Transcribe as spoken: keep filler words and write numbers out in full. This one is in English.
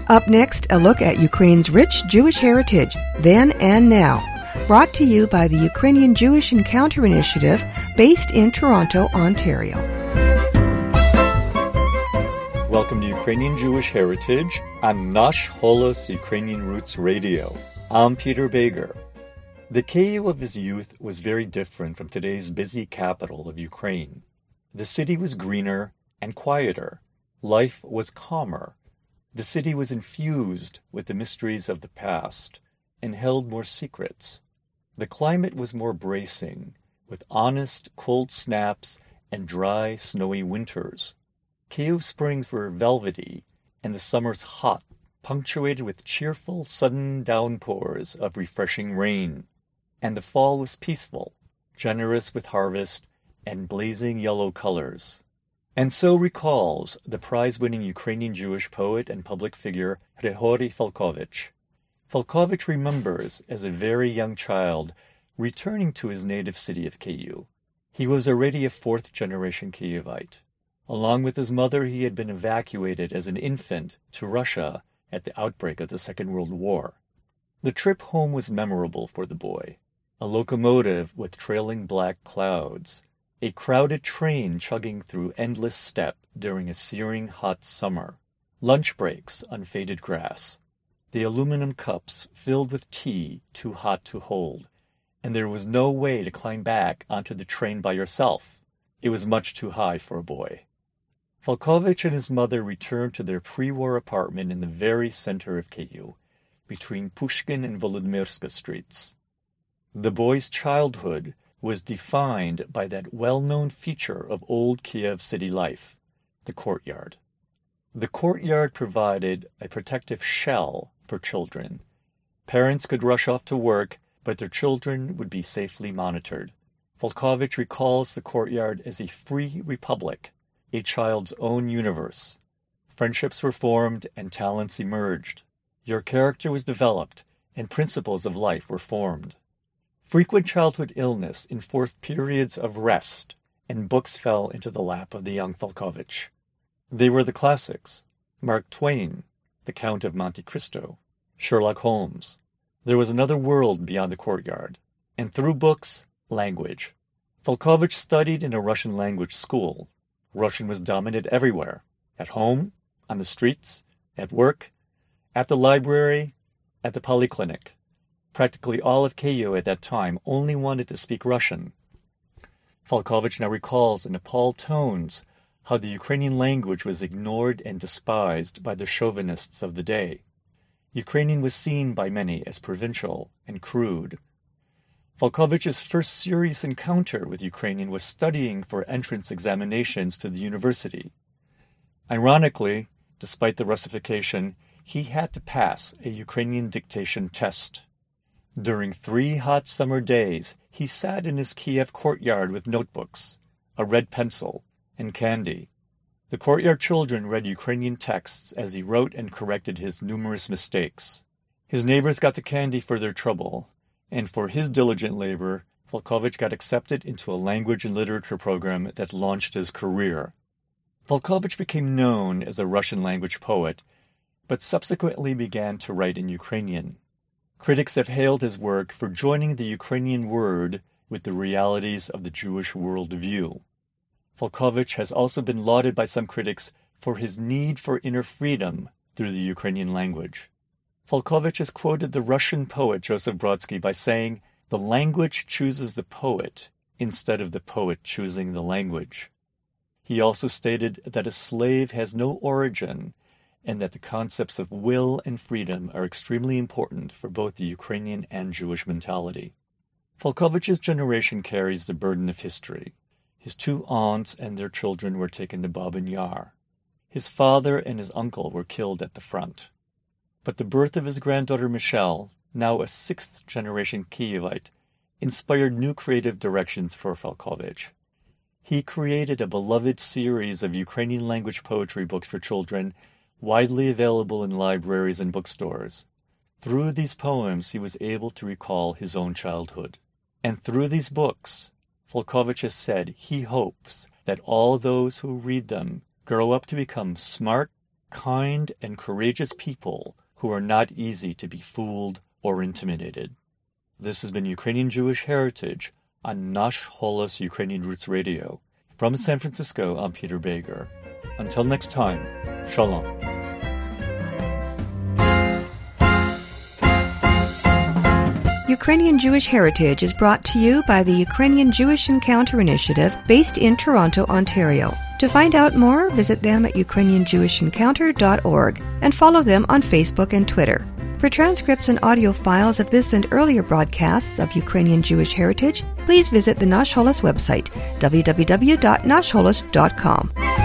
Up next, a look at Ukraine's rich Jewish heritage, then and now. Brought to you by the Ukrainian Jewish Encounter Initiative, based in Toronto, Ontario. Welcome to Ukrainian Jewish Heritage on Nash Holos Ukrainian Roots Radio. I'm Peter Bager. The Kyiv of his youth was very different from today's busy capital of Ukraine. The city was greener and quieter. Life was calmer. The city was infused with the mysteries of the past and held more secrets. The climate was more bracing, with honest, cold snaps and dry, snowy winters. Kyiv springs were velvety, and the summers hot, punctuated with cheerful, sudden downpours of refreshing rain. And the fall was peaceful, generous with harvest, and blazing yellow colors. And so recalls the prize-winning Ukrainian Jewish poet and public figure Hryhorij Falkovich. Falkovich remembers, as a very young child, returning to his native city of Kyiv. He was already a fourth-generation Kyivite. Along with his mother, he had been evacuated as an infant to Russia at the outbreak of the Second World War. The trip home was memorable for the boy. A locomotive with trailing black clouds, a crowded train chugging through endless steppe during a searing hot summer, lunch breaks on faded grass, the aluminum cups filled with tea too hot to hold, and there was no way to climb back onto the train by yourself. It was much too high for a boy. Falkovich and his mother returned to their pre-war apartment in the very center of Kyiv, between Pushkin and Volodymyrska streets. The boy's childhood was defined by that well-known feature of old Kiev city life, the courtyard. The courtyard provided a protective shell for children. Parents could rush off to work, but their children would be safely monitored. Falkovich recalls the courtyard as a free republic, a child's own universe. Friendships were formed and talents emerged. Your character was developed, and principles of life were formed. Frequent childhood illness enforced periods of rest, and books fell into the lap of the young Falkovich. They were the classics: Mark Twain, The Count of Monte Cristo, Sherlock Holmes. There was another world beyond the courtyard, and through books, language. Falkovich studied in a Russian language school. Russian was dominant everywhere, at home, on the streets, at work, at the library, at the polyclinic. Practically all of Kyiv at that time only wanted to speak Russian. Falkovich now recalls in appalled tones how the Ukrainian language was ignored and despised by the chauvinists of the day. Ukrainian was seen by many as provincial and crude. Falkovich's first serious encounter with Ukrainian was studying for entrance examinations to the university. Ironically, despite the Russification, he had to pass a Ukrainian dictation test. During three hot summer days, he sat in his Kiev courtyard with notebooks, a red pencil, and candy. The courtyard children read Ukrainian texts as he wrote and corrected his numerous mistakes. His neighbors got the candy for their trouble, and for his diligent labor, Falkovich got accepted into a language and literature program that launched his career. Falkovich became known as a Russian language poet, but subsequently began to write in Ukrainian. Critics have hailed his work for joining the Ukrainian word with the realities of the Jewish worldview. Falkovich has also been lauded by some critics for his need for inner freedom through the Ukrainian language. Falkovich has quoted the Russian poet Joseph Brodsky by saying, "The language chooses the poet instead of the poet choosing the language." He also stated that a slave has no origin and that the concepts of will and freedom are extremely important for both the Ukrainian and Jewish mentality. Falkovich's generation carries the burden of history. His two aunts and their children were taken to Babin Yar. His father and his uncle were killed at the front. But the birth of his granddaughter Michelle, now a sixth-generation Kyivite, inspired new creative directions for Falkovich. He created a beloved series of Ukrainian language poetry books for children, widely available in libraries and bookstores. Through these poems, he was able to recall his own childhood. And through these books, Falkovich has said he hopes that all those who read them grow up to become smart, kind and courageous people who are not easy to be fooled or intimidated. This has been Ukrainian Jewish Heritage on Nash Holos Ukrainian Roots Radio. From San Francisco, I'm Peter Baker. Until next time, Shalom. Ukrainian Jewish Heritage is brought to you by the Ukrainian Jewish Encounter Initiative based in Toronto, Ontario. To find out more, visit them at ukrainian jewish encounter dot org and follow them on Facebook and Twitter. For transcripts and audio files of this and earlier broadcasts of Ukrainian Jewish Heritage, please visit the Nash Holos website, w w w dot nash holos dot com.